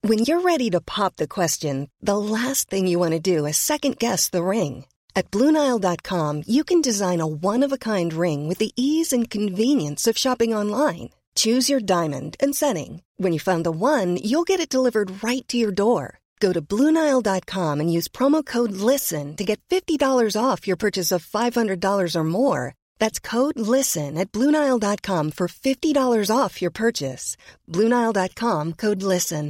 When you're ready to pop the question, the last thing you want to do is second-guess the ring. At BlueNile.com, you can design a one-of-a-kind ring with the ease and convenience of shopping online. Choose your diamond and setting. When you find the one, you'll get it delivered right to your door. Go to BlueNile.com and use promo code LISTEN to get $50 off your purchase of $500 or more. That's code LISTEN at BlueNile.com for $50 off your purchase. BlueNile.com, code LISTEN.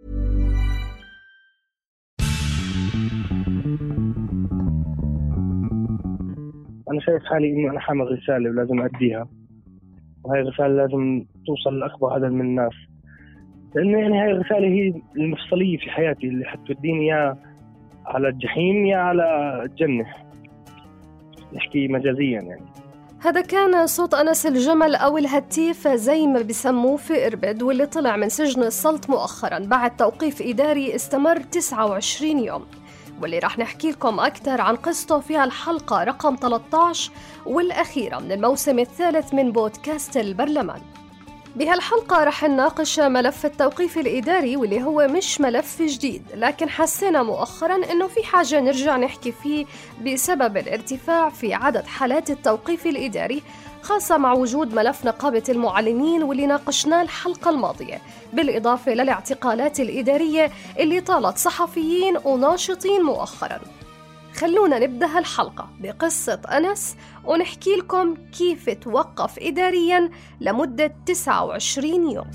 أنا شايف حالي إنه أنا حامل رسالة ولازم أديها، وهاي الرسالة لازم توصل لأكبر عدد من الناس، لأنه يعني هاي الرسالة هي المفصلية في حياتي اللي حتوديني يا على الجحيم يا على الجنة، نحكي مجازيا يعني. هذا كان صوت أنس الجمل أو الهتيف زي ما بيسموه في إربد، واللي طلع من سجن السلط مؤخراً بعد توقيف إداري استمر 29 يوم، واللي راح نحكي لكم أكثر عن قصته في الحلقة رقم 13 والأخيرة من الموسم الثالث من بودكاست البرلمان. بهالحلقة رح نناقش ملف التوقيف الإداري، واللي هو مش ملف جديد، لكن حسينا مؤخراً إنه في حاجة نرجع نحكي فيه بسبب الارتفاع في عدد حالات التوقيف الإداري، خاصة مع وجود ملف نقابة المعلمين واللي ناقشناه الحلقة الماضية، بالإضافة للاعتقالات الإدارية اللي طالت صحفيين وناشطين مؤخراً. خلونا نبدأ هالحلقة بقصة أنس ونحكي لكم كيف توقف إدارياً لمدة 29 يوم.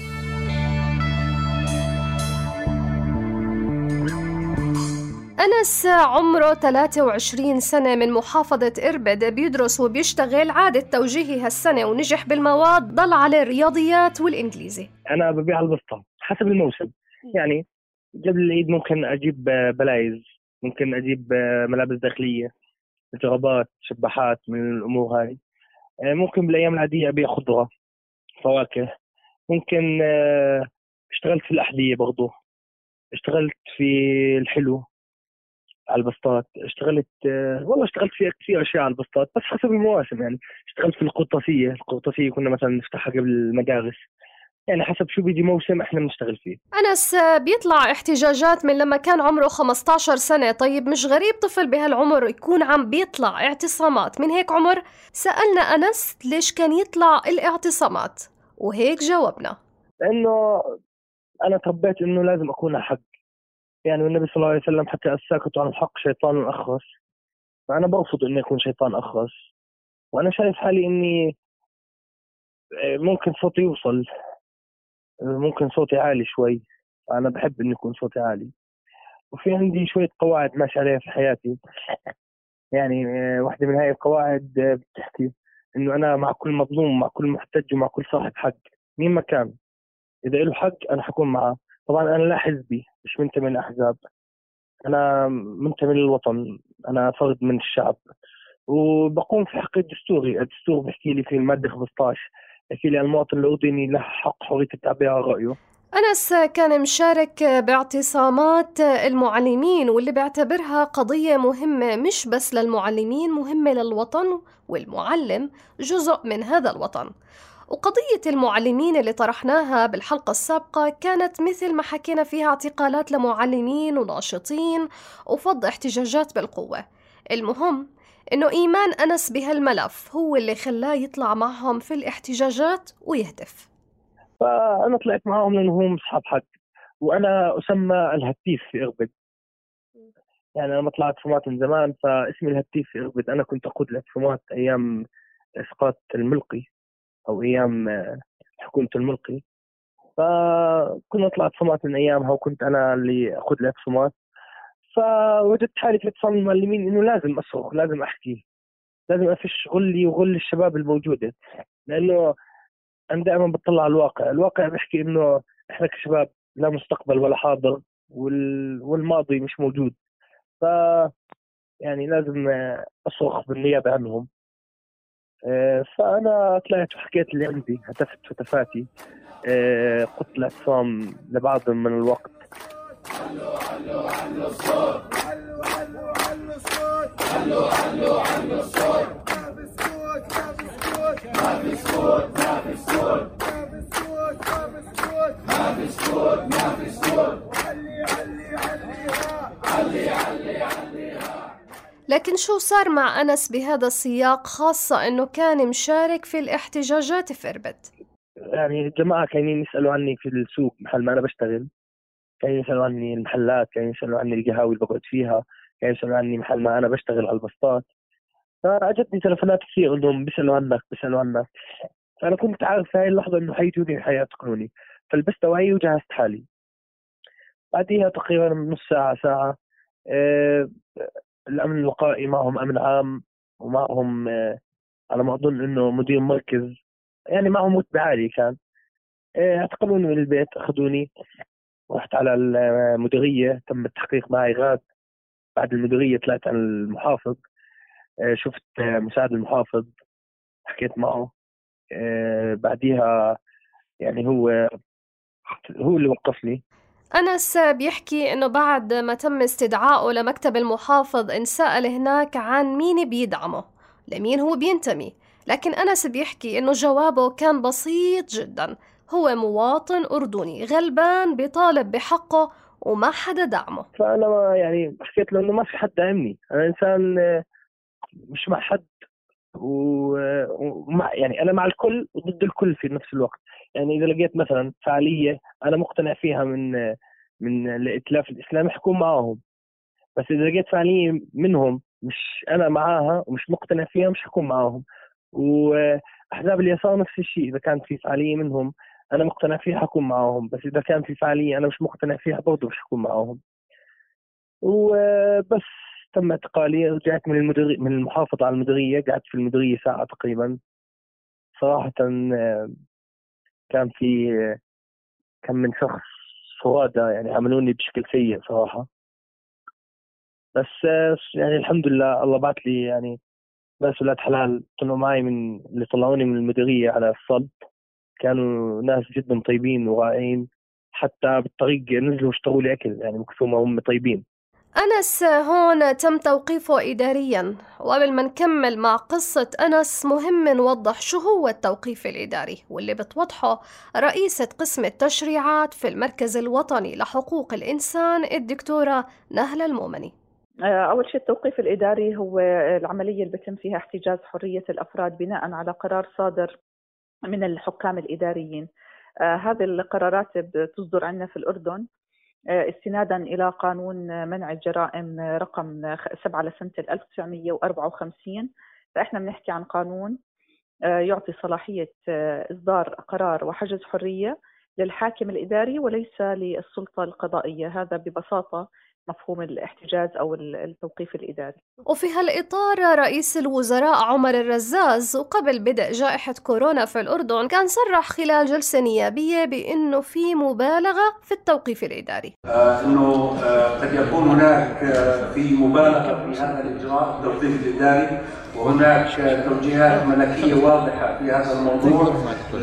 أنس عمره 23 سنة من محافظة إربد، بيدرس وبيشتغل عادة توجيهي هالسنة ونجح بالمواد، ضل على الرياضيات والإنجليزي. أنا ببيع البسطة حسب الموسم، يعني قبل العيد ممكن أجيب بلايز، ممكن أجيب ملابس داخلية، جرابات، شباحات، من الأمور هاي. ممكن بالأيام العادية أبيع خضرة، فواكه. ممكن اشتغلت في الأحذية برضو، اشتغلت في الحلو على البسطات، اشتغلت في كثير أشياء على البسطات، بس حسب المواسم. يعني اشتغلت في القرطاسية كنا مثلا نفتحها قبل المدارس، يعني حسب شو بيجي موسم احنا بنشتغل فيه. أنس بيطلع احتجاجات من لما كان عمره 15 سنة. طيب مش غريب طفل بهالعمر يكون عم بيطلع اعتصامات؟ من هيك عمر سألنا أنس ليش كان يطلع الاعتصامات، وهيك جاوبنا: لأنه أنا تربيت إنه لازم أكون على حق، يعني النبي صلى الله عليه وسلم حتى الساكت عن الحق شيطان أخرس، فأنا برفض إني أكون شيطان أخرس. وأنا شايف حالي إني ممكن صوتي يوصل، ممكن صوتي عالي شوي، أنا بحب إني يكون صوتي عالي، وفي عندي شوية قواعد ماشي عليها في حياتي. يعني واحدة من هاي القواعد بتحكي إنه أنا مع كل مظلوم، مع كل محتج، ومع كل صاحب حق، مين ما كان إذا له حق أنا حكون معه. طبعا أنا لا حزبي، مش منتمي للأحزاب، أنا منتمي للوطن، أنا فرد من الشعب، وبقوم في حق الدستوري. الدستور بيحكي لي في المادة 15 بيحكي لي المواطن الأردني له حق حرية التعبير عن رأيه. أنس كان مشارك باعتصامات المعلمين، واللي بيعتبرها قضية مهمة مش بس للمعلمين، مهمة للوطن، والمعلم جزء من هذا الوطن. وقضية المعلمين اللي طرحناها بالحلقة السابقة كانت مثل ما حكينا فيها اعتقالات لمعلمين وناشطين وفض احتجاجات بالقوة. المهم إنه إيمان أنس بهالملف هو اللي خلاه يطلع معهم في الاحتجاجات ويهتف. فأنا طلعت معهم لأنهم أصحاب حق، وأنا أسمى الهتيف في إربد. يعني أنا طلعت فمات من زمان، فاسمي الهتيف في إربد. أنا كنت أقود الاعتصامات أيام إسقاط الملقي أو أيام حكومة الملقي، فكنا طلعت فمات من أيامها، وكنت أنا اللي أخذ الاعتصامات. فوجدت حالي في اتصال المعلمين إنه لازم أصرخ، لازم أحكي، لازم أفش غلي وغل الشباب الموجودة، لأنه أنا دائما بطلع على الواقع بيحكي إنه إحنا كشباب لا مستقبل ولا حاضر، والماضي مش موجود. ف يعني لازم أصرخ بالنيابة عنهم. فأنا طلعت وحكيت اللي عندي، هتفت فتفاتي، قلت الاعتصام لبعض من الوقت. علو الصوت، علو الصوت، علو الصوت، ما في سكوت، ما في سكوت، ما في سكوت، ما في سكوت، ما في سكوت، ما في سكوت. لكن شو صار مع أنس بهذا السياق، خاصة أنه كان مشارك في الاحتجاجات في إربد؟ يعني الجماعة كانوا يسألوا عني في السوق محل ما أنا بشتغل، كانوا يسألوا عني المحلات، كانوا يسألوا عني القهاوي اللي بقعد فيها، كانوا يسألوا عني محل ما أنا بشتغل على البسطات. فأجتني تلفونات كثير إنهم بيسألوا عنك. فأنا كنت عارف في هاي اللحظة إنه حيجوني حيعتقلوني، فلبست وعي وجهزت حالي. بعديها تقريبا نص ساعة الأمن الوقائي معهم أمن عام، ومعهم على ما أظن إنه مدير مركز، يعني معهم رتبة عالية كان. اعتقلوني من البيت، أخذوني، رحت على المديرية، تم التحقيق معي غاد. بعد المديرية طلعت على المحافظ، شفت مساعد المحافظ، حكيت معه. بعديها يعني هو اللي وقفني. أنس بيحكي إنه بعد ما تم استدعائه لمكتب المحافظ انسأل هناك عن مين بيدعمه، لمين هو بينتمي، لكن أنس بيحكي إنه جوابه كان بسيط جدا، هو مواطن أردني غلبان بيطالب بحقه وما حدا دعمه. فأنا يعني حكيت له إنه ما في حد دعمني، أنا إنسان مش مع حد، ومع يعني أنا مع الكل وضد الكل في نفس الوقت. يعني إذا لقيت مثلا فعالية أنا مقتنع فيها من الائتلاف الإسلامي حكون معاهم، بس إذا لقيت فعالية منهم مش أنا معاها ومش مقتنع فيها مش حكون معاهم. وأحزاب اليسار نفس الشيء، إذا كان في فعالية منهم أنا مقتنع فيها حكون معاهم، بس إذا كان في فعالية أنا مش مقتنع فيها برضه مش حكون معاهم. وبس تم اعتقالي، رجعت من المحافظة على المديرية، قعدت في المديرية ساعة تقريبا. صراحة كان في كم من شخص فرادى يعني عملوني بشكل سيء صراحة. بس يعني الحمد لله الله بعت لي يعني ناس ولاد حلال طلعوا معي، من اللي طلعوني من المديرية على الصد كانوا ناس جدا طيبين ورائعين، حتى بالطريق نزلوا اشتروا لي أكل يعني مكثوا ما هم طيبين. أنس هون تم توقيفه إداريا، وقبل ما نكمل مع قصة أنس مهم نوضح شو هو التوقيف الإداري، واللي بتوضحه رئيسة قسم التشريعات في المركز الوطني لحقوق الإنسان الدكتورة نهلة المؤمني. أول شيء التوقيف الإداري هو العملية اللي بتم فيها احتجاز حرية الأفراد بناء على قرار صادر من الحكام الإداريين. هذه القرارات بتصدر عندنا في الأردن استنادا إلى قانون منع الجرائم رقم 7 لسنة 1954. فإحنا بنحكي عن قانون يعطي صلاحية إصدار قرار وحجز حرية للحاكم الإداري وليس للسلطة القضائية. هذا ببساطة مفهوم الاحتجاز أو التوقيف الإداري. وفي هالإطار رئيس الوزراء عمر الرزاز وقبل بدء جائحة كورونا في الأردن كان صرح خلال جلسة نيابية بأنه في مبالغة في التوقيف الإداري، أنه قد يكون هناك في مبالغة في هذا الإجراء التوقيف الإداري، وهناك توجيهات ملكية واضحة في هذا الموضوع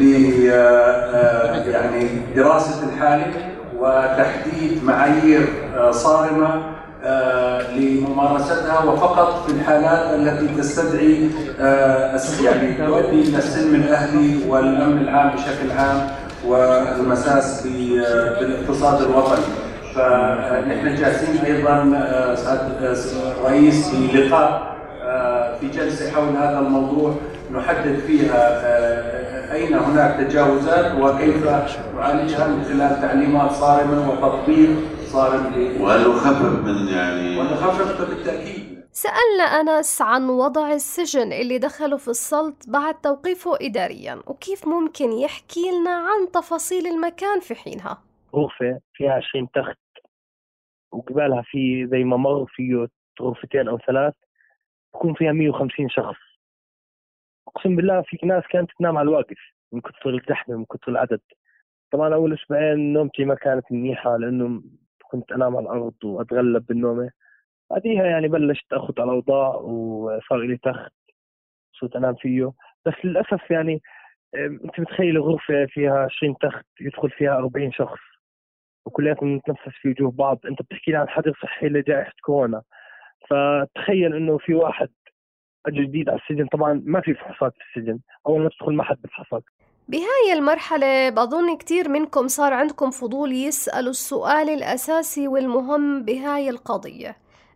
يعني دراسة الحالة وتحديد معايير صارمة لممارستها، وفقط في الحالات التي تستدعي يعني تؤدي إلى السلم الأهلي والأمن العام بشكل عام والمساس بالاقتصاد الوطني. فنحن جالسين أيضا سعادة رئيس بلقاء في جلسة حول هذا الموضوع نحدد فيها أين هناك تجاوزات وكيف نعالجها من خلال تعليمات صارمة وتطبيق صارم. وهل نخفف من يعني ونخفف بالتأكيد. سألنا أنس عن وضع السجن اللي دخلوا في السلط بعد توقيفه إداريا، وكيف ممكن يحكي لنا عن تفاصيل المكان في حينها. غرفة فيها 20 تخت، وقبالها في زي ممر فيه غرفتين أو 3 بكون فيها 150 شخص. أقسم بالله في ناس كانت تنام على الواقف من كثر الزحمة من كثر العدد. طبعا أول أسبوعين نومتي ما كانت منيحة لأنه كنت أنام على الأرض وأتغلب بالنومة. بعديها يعني بلشت أخذ على الأوضاع وصار لي تخت صرت أنام فيه. بس للأسف يعني أنت متخيل غرفة فيها 20 تخت يدخل فيها 40 شخص وكلياتهم نتنفس في وجوه بعض. أنت بتحكي عن حظر صحي لجائحة كورونا، فتخيل إنه في واحد أجل جديد على السجن. طبعا ما في فحوصات في السجن، أول ما تدخل ما حد بفحصك. بهاي المرحلة بظن كتير منكم صار عندكم فضول يسألوا السؤال الأساسي والمهم بهاي القضية،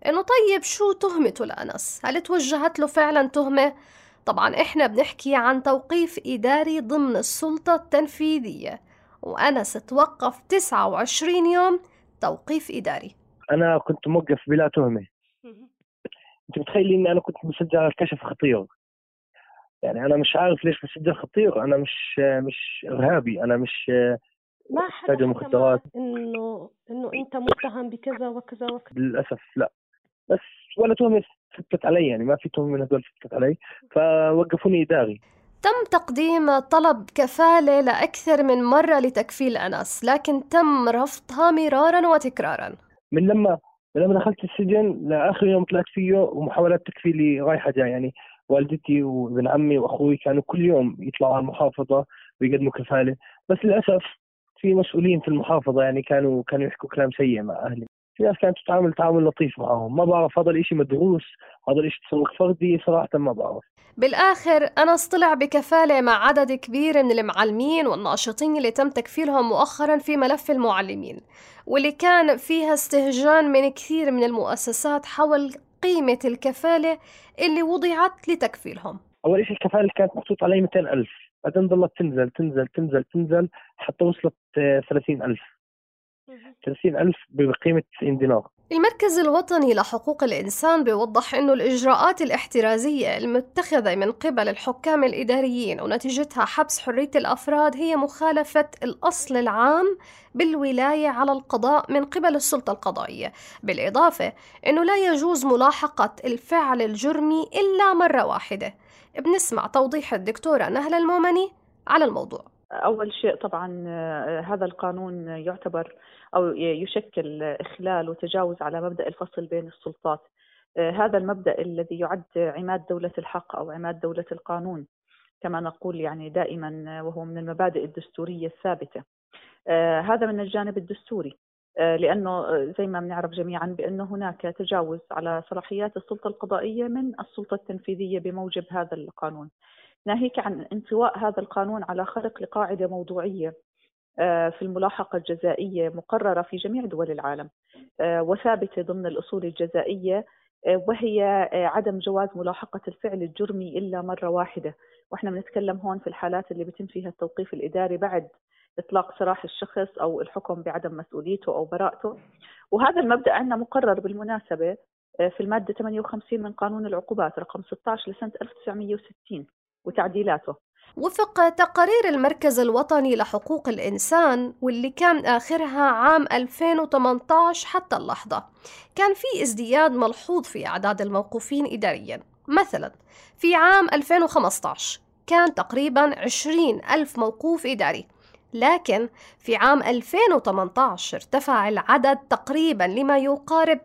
إنه طيب شو تهمته لأنس؟ هل توجهت له فعلا تهمة؟ طبعا إحنا بنحكي عن توقيف إداري ضمن السلطة التنفيذية، وأنس توقف 29 يوم توقيف إداري. أنا كنت موقف بلا تهمة. أنت متخيلين إني أنا كنت مسجل على الكشف خطير؟ يعني أنا مش عارف ليش مسجل خطير. أنا مش إرهابي، أنا مش ما حدا تاجر حكى مخدرات. معك إنه أنت متهم بكذا وكذا وكذا؟ للأسف لا، بس ولا تهمة ثبتت علي، يعني ما في تهمة من هدول ثبتت علي، فوقفوني إداري. تم تقديم طلب كفالة لأكثر من مرة لتكفيل أنس، لكن تم رفضها مرارا وتكرارا. من لما دخلت السجن لآخر يوم طلعت فيه، ومحاولات تكفيلي رايحة جاي. يعني والدتي وابن عمي وأخوي كانوا كل يوم يطلعوا على المحافظة ويقدموا كفالة، بس للأسف في مسؤولين في المحافظة يعني كانوا يحكوا كلام سيء مع أهلي. في ناس كانت تتعامل تعامل لطيف معهم، ما بعرف هذا الإشي مدروس، هذا الإشي تسوق فردي، صراحة ما بعرف. بالآخر أنس طلع بكفالة مع عدد كبير من المعلمين والناشطين اللي تم تكفيلهم مؤخرا في ملف المعلمين، واللي كان فيها استهجان من كثير من المؤسسات حول قيمة الكفالة اللي وضعت لتكفيلهم. أول شيء الكفالة كانت محطوط علي 200,000، بعدين ظلت تنزل تنزل تنزل تنزل حتى وصلت 30,000 بقيمة 90 دينار. المركز الوطني لحقوق الإنسان بيوضح أنه الإجراءات الاحترازية المتخذة من قبل الحكام الإداريين ونتيجتها حبس حرية الأفراد هي مخالفة الأصل العام بالولاية على القضاء من قبل السلطة القضائية، بالإضافة أنه لا يجوز ملاحقة الفعل الجرمي إلا مرة واحدة. بنسمع توضيح الدكتورة نهلة المومني على الموضوع. أول شيء طبعا هذا القانون يعتبر أو يشكل إخلال وتجاوز على مبدأ الفصل بين السلطات. هذا المبدأ الذي يعد عماد دولة الحق أو عماد دولة القانون كما نقول يعني دائما، وهو من المبادئ الدستورية الثابتة. هذا من الجانب الدستوري، لأنه زي ما بنعرف جميعا بأنه هناك تجاوز على صلاحيات السلطة القضائية من السلطة التنفيذية بموجب هذا القانون، ناهيك عن انطواء هذا القانون على خرق لقاعدة موضوعية في الملاحقة الجزائية مقررة في جميع دول العالم وثابتة ضمن الأصول الجزائية، وهي عدم جواز ملاحقة الفعل الجرمي إلا مرة واحدة. وإحنا بنتكلم هون في الحالات اللي بيتم فيها التوقيف الإداري بعد إطلاق سراح الشخص أو الحكم بعدم مسؤوليته أو براءته. وهذا المبدأ عندنا مقرر بالمناسبة في المادة 58 من قانون العقوبات رقم 16 لسنة 1960 وتعديلاته. وفق تقارير المركز الوطني لحقوق الإنسان واللي كان آخرها عام 2018 حتى اللحظة، كان في ازدياد ملحوظ في أعداد الموقوفين إدارياً. مثلاً في عام 2015 كان تقريباً 20,000 موقوف إداري، لكن في عام 2018 ارتفع العدد تقريباً لما يقارب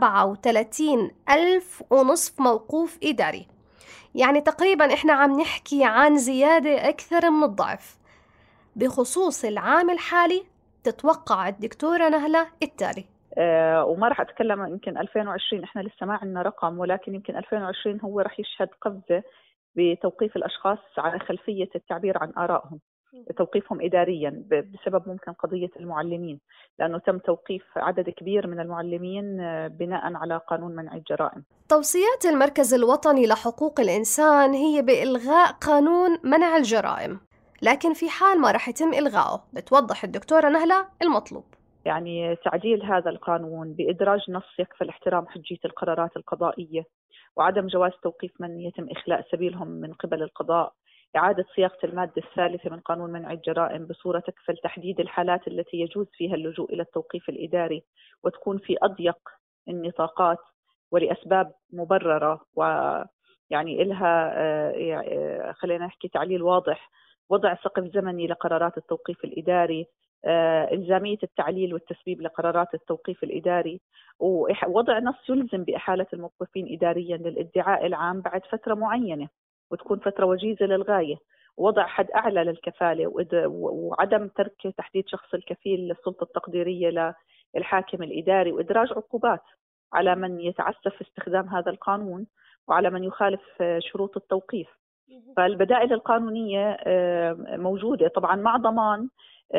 37,500 موقوف إداري. يعني تقريبا احنا عم نحكي عن زيادة أكثر من الضعف. بخصوص العام الحالي تتوقع الدكتورة نهلة التالي. وما راح أتكلم يمكن 2020 احنا لسه ما عندنا رقم، ولكن يمكن 2020 هو راح يشهد قفزة بتوقيف الأشخاص على خلفية التعبير عن آرائهم، توقيفهم إداريا بسبب ممكن قضية المعلمين، لأنه تم توقيف عدد كبير من المعلمين بناء على قانون منع الجرائم. توصيات المركز الوطني لحقوق الإنسان هي بإلغاء قانون منع الجرائم، لكن في حال ما رح يتم إلغائه بتوضح الدكتورة نهلة المطلوب. يعني تعديل هذا القانون بإدراج نص يكفل احترام حجية القرارات القضائية وعدم جواز توقيف من يتم إخلاء سبيلهم من قبل القضاء، إعادة صياغة المادة الثالثة من قانون منع الجرائم بصورة تكفل تحديد الحالات التي يجوز فيها اللجوء إلى التوقيف الإداري وتكون في أضيق النطاقات ولأسباب مبررة، ويعني إلها خلينا نحكي تعليل واضح، وضع سقف زمني لقرارات التوقيف الإداري، إلزامية التعليل والتسبيب لقرارات التوقيف الإداري، ووضع نص يلزم بإحالة الموقوفين إداريا للادعاء العام بعد فترة معينة وتكون فترة وجيزة للغاية، ووضع حد أعلى للكفالة وعدم ترك تحديد شخص الكفيل للسلطة التقديرية للحاكم الإداري، وإدراج عقوبات على من يتعسف استخدام هذا القانون وعلى من يخالف شروط التوقيف. فالبدائل القانونية موجودة طبعا مع ضمان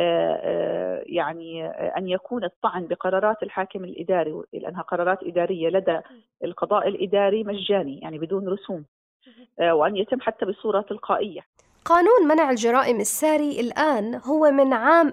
يعني أن يكون الطعن بقرارات الحاكم الإداري، لأنها قرارات إدارية لدى القضاء الإداري مجاني يعني بدون رسوم، وأن يتم حتى بصورة تلقائية. قانون منع الجرائم الساري الآن هو من عام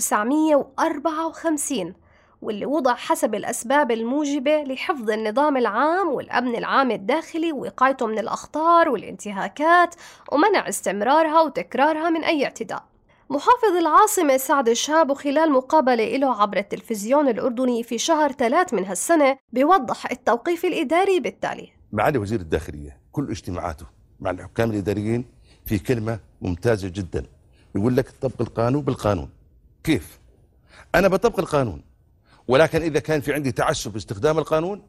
1954، واللي وضع حسب الأسباب الموجبة لحفظ النظام العام والأمن العام الداخلي ووقايته من الأخطار والانتهاكات ومنع استمرارها وتكرارها من أي اعتداء. محافظ العاصمة سعد الشهاب خلال مقابلة له عبر التلفزيون الأردني في شهر 3 من هالسنة بيوضح التوقيف الإداري بالتالي: معالي وزير الداخلية كل اجتماعاته مع الحكام الإداريين في كلمة ممتازة جدا، يقول لك طبق القانون بالقانون. كيف؟ أنا بطبق القانون، ولكن إذا كان في عندي تعسف باستخدام القانون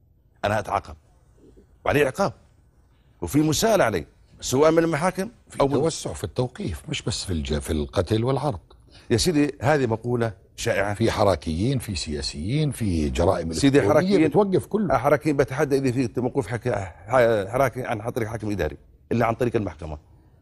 أنا أتعاقب وعليه عقاب وفي مساءلة عليه، سواء من المحاكم أو توسع في التوقيف، مش بس في القتل والعرض. يا سيدي هذه مقولة شائعة، في حراكيين، في سياسيين، في جرائم سيدي حراكيين بتوقف كله. حراكيين بتحدى إذا في موقف حراكي عن طريق حاكم إداري إلا عن طريق المحكمة.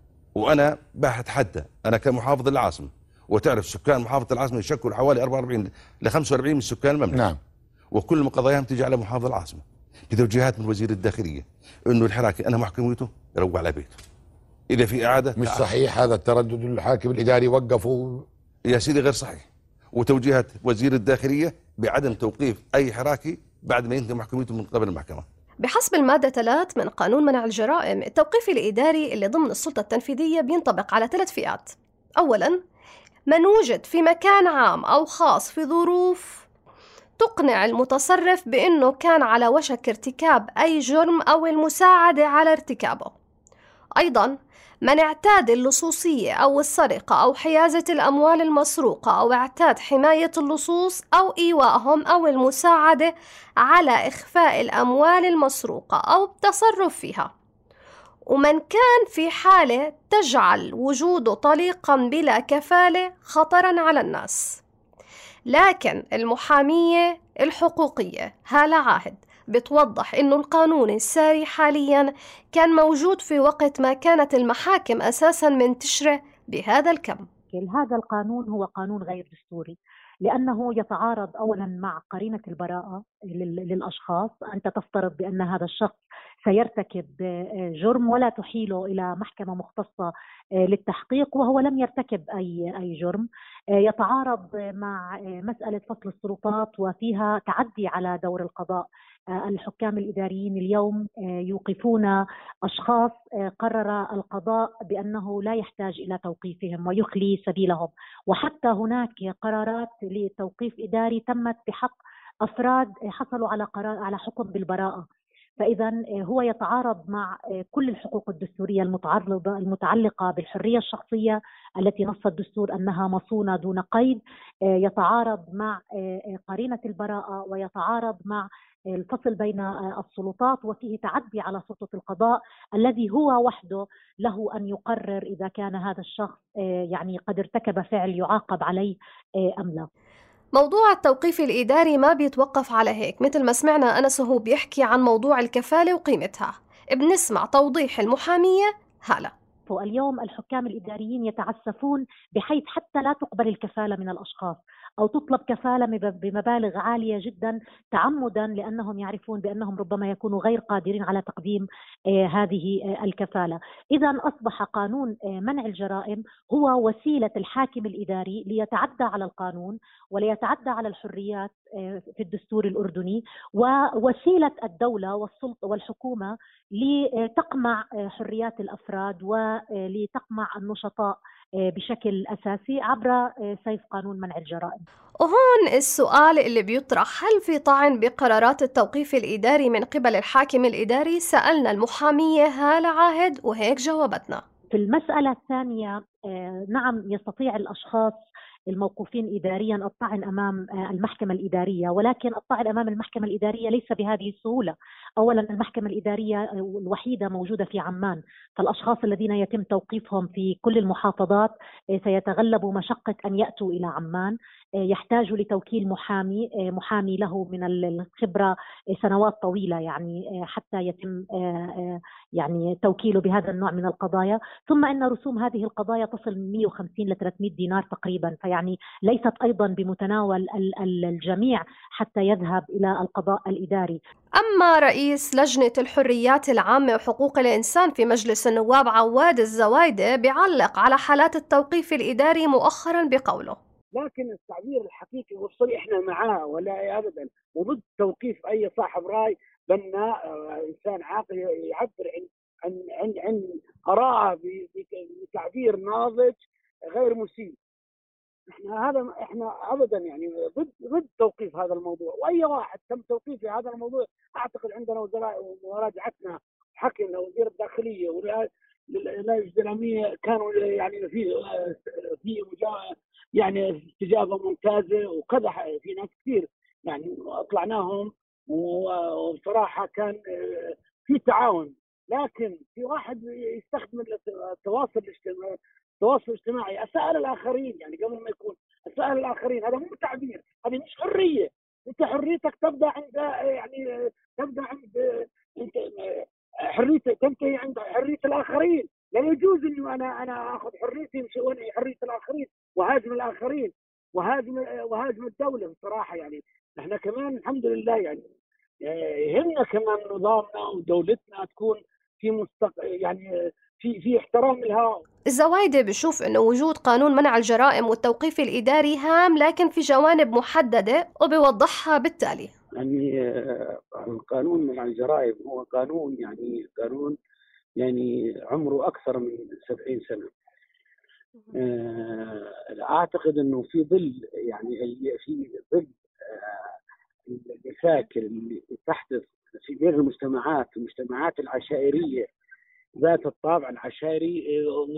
وأنا بتحدى أنا كمحافظ العاصمة، وتعرف سكان محافظة العاصمة يشكل حوالي 44 ل 45 من سكان المملكة. نعم. وكل قضاياهم تجي على محافظ العاصمة بتوجيهات من وزير الداخلية إنه الحراكي أنا محكميته يروق على بيته. إذا في إعادة مش صحيح هذا التردد، الحاكم الإداري وقفوا يا سيدي، غير صحيح. وتوجيهات وزير الداخلية بعدم توقيف أي حراكي بعد ما ينتهي محكميته من قبل المحكمة. بحسب المادة 3 من قانون منع الجرائم، التوقيف الإداري اللي ضمن السلطة التنفيذية بينطبق على 3 فئات. أولاً، من وجد في مكان عام أو خاص في ظروف تقنع المتصرف بأنه كان على وشك ارتكاب أي جرم أو المساعدة على ارتكابه. أيضاً، من اعتاد اللصوصية أو السرقة أو حيازة الأموال المسروقة أو اعتاد حماية اللصوص أو إيوائهم أو المساعدة على إخفاء الأموال المسروقة أو التصرف فيها. ومن كان في حالة تجعل وجوده طليقا بلا كفالة خطرا على الناس. لكن المحامية الحقوقية هالة عاهد بتوضح إنه القانون الساري حاليا كان موجود في وقت ما كانت المحاكم أساسا منتشرة بهذا الكم. هذا القانون هو قانون غير دستوري، لأنه يتعارض أولا مع قرينة البراءة للأشخاص. أنت تفترض بأن هذا الشخص سيرتكب جرم ولا تحيله إلى محكمة مختصة للتحقيق وهو لم يرتكب أي جرم. يتعارض مع مسألة فصل السلطات وفيها تعدي على دور القضاء. الحكام الإداريين اليوم يوقفون أشخاص قرر القضاء بأنه لا يحتاج إلى توقيفهم ويخلي سبيلهم، وحتى هناك قرارات لتوقيف إداري تمت بحق أفراد حصلوا على حكم بالبراءة. فإذا هو يتعارض مع كل الحقوق الدستورية المتعلقة بالحرية الشخصية التي نص الدستور أنها مصونة دون قيد، يتعارض مع قرينة البراءة، ويتعارض مع الفصل بين السلطات، وفيه تعدي على سلطة القضاء الذي هو وحده له أن يقرر إذا كان هذا الشخص يعني قد ارتكب فعل يعاقب عليه أم لا. موضوع التوقيف الإداري ما بيتوقف على هيك، مثل ما سمعنا أنس وهو بيحكي عن موضوع الكفالة وقيمتها. بنسمع توضيح المحامية هالة. اليوم الحكام الإداريين يتعسفون بحيث حتى لا تقبل الكفالة من الأشخاص أو تطلب كفالة بمبالغ عالية جدا تعمدا، لأنهم يعرفون بأنهم ربما يكونوا غير قادرين على تقديم هذه الكفالة. إذا أصبح قانون منع الجرائم هو وسيلة الحاكم الإداري ليتعدى على القانون وليتعدى على الحريات في الدستور الأردني، ووسيلة الدولة والسلطة والحكومة لتقمع حريات الأفراد ولتقمع النشطاء بشكل أساسي عبر سيف قانون منع الجرائم. وهون السؤال اللي بيطرح: هل في طعن بقرارات التوقيف الإداري من قبل الحاكم الإداري؟ سألنا المحامية هالة عاهد وهيك جاوبتنا. في المسألة الثانية نعم يستطيع الأشخاص الموقوفين إداريا الطعن أمام المحكمة الإدارية، ولكن الطعن أمام المحكمة الإدارية ليس بهذه السهولة. أولا المحكمة الإدارية الوحيدة موجودة في عمان، فالأشخاص الذين يتم توقيفهم في كل المحافظات سيتغلبوا مشقة أن يأتوا إلى عمان. يحتاج لتوكيل محامي له من الخبرة سنوات طويلة، يعني حتى يتم يعني توكيله بهذا النوع من القضايا. ثم أن رسوم هذه القضايا تصل من 150 ل 300 دينار تقريبا، فيعني ليست أيضا بمتناول الجميع حتى يذهب إلى القضاء الإداري. أما رئيس لجنة الحريات العامة وحقوق الإنسان في مجلس النواب عواد الزوايدة بيعلق على حالات التوقيف الإداري مؤخرا بقوله: لكن التعبير الحقيقي والصريح احنا معاه ولا ابدا وضد توقيف اي صاحب راي بناء انسان عاقل يعبر عن آراءه بتعبير ناضج غير مسيء. احنا ابدا يعني ضد توقيف هذا الموضوع، واي واحد تم توقيفه هذا الموضوع اعتقد عندنا وزراء ومراجعتنا حكينا وزير الداخليه والولايات الاسلاميه كانوا يعني في يعني استجابه ممتازه، وكذا في ناس كثير يعني اطلعناهم وبصراحه كان في تعاون. لكن في واحد يستخدم التواصل الاجتماعي اساء الاخرين، يعني قبل ما يكون اساء الاخرين، هذا مو تعبير، هذه مش حريه. انت حريتك تبدا عند يعني تبدا عند انت حريتك تنتهي عند حريه الاخرين. لا يجوز انه انا اخذ حريتي وانا حريه الاخرين وهاجم الاخرين وهاجم الدوله. بصراحه يعني احنا كمان الحمد لله يعني يهمنا كمان نظامنا ودولتنا تكون في يعني في احترام لها. الزوايدة بشوف انه وجود قانون منع الجرائم والتوقيف الاداري هام، لكن في جوانب محددة وبيوضحها بالتالي. يعني القانون منع الجرائم هو قانون يعني عمره اكثر من 70 سنة. اعتقد انه في ظل المشاكل اللي تحدث في بين المجتمعات العشائرية ذات الطابع العشائري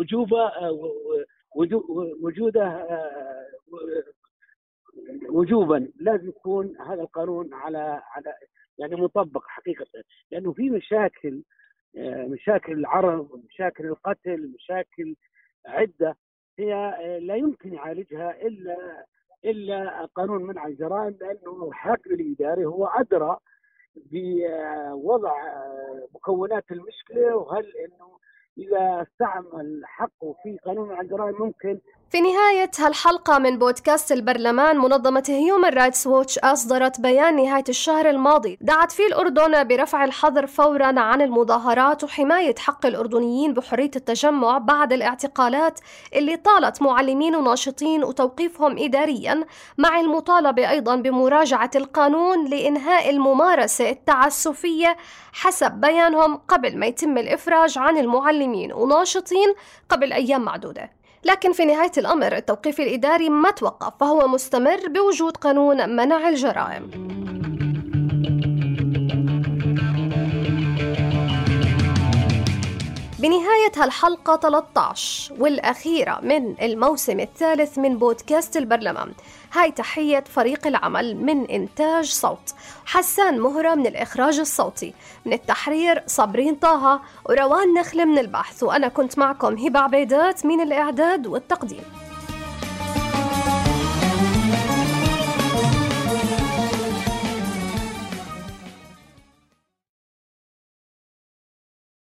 وجوبا لازم يكون هذا القانون على يعني مطبق حقيقة، لأنه في مشاكل العرض، مشاكل القتل، مشاكل عدة هي لا يمكن يعالجها إلا قانون منع الجرائم، لأنه الحاكم الإداري هو أدرى بوضع مكونات المشكلة، وهل إنه إذا استعمل حقه في قانون منع الجرائم ممكن. في نهاية هالحلقة من بودكاست البرلمان، منظمة هيومن رايتس ووتش أصدرت بيان نهاية الشهر الماضي دعت فيه الأردن برفع الحظر فوراً عن المظاهرات وحماية حق الأردنيين بحرية التجمع بعد الاعتقالات اللي طالت معلمين وناشطين وتوقيفهم إدارياً، مع المطالبة أيضاً بمراجعة القانون لإنهاء الممارسة التعسفية حسب بيانهم قبل ما يتم الإفراج عن المعلمين وناشطين قبل أيام معدودة. لكن في نهاية الأمر التوقيف الإداري ما توقف، فهو مستمر بوجود قانون منع الجرائم. بنهاية هالحلقة 13 والأخيرة من الموسم الثالث من بودكاست البرلمان، هاي تحية فريق العمل من إنتاج صوت، حسان مهرة من الإخراج الصوتي، من التحرير صابرين طه وروان نخل من البحث، وأنا كنت معكم هبة عبيدات من الإعداد والتقديم.